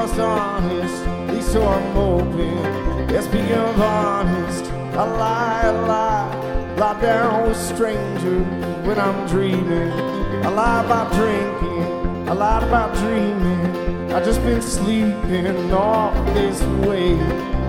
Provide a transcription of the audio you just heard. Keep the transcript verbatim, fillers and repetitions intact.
honest, honest, at least so I'm hoping. Yes, being honest, I lie, I lie, lie down with strangers when I'm dreaming. I lie about drinking, I lied about dreaming. I just been sleeping all this way.